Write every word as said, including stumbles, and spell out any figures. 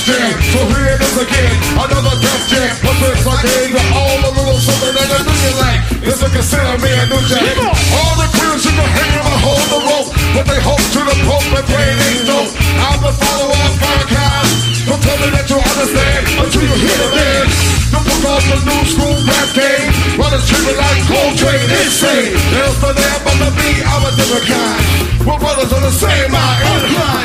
jam. So here it is again, another death jam. But it's like they got all a little something that I do you like. It's like a sinner man, new jack. All the queers in the hand and hold the rope, but they hold to the pope and play these notes. I'm the follower of mankind. Don't tell me that you understand until you hear the man. The book off the new school rap game. Brothers treat me like Coltrane, insane. Else for them, but to me, I'm a different kind. We're brothers on the same eye, incline.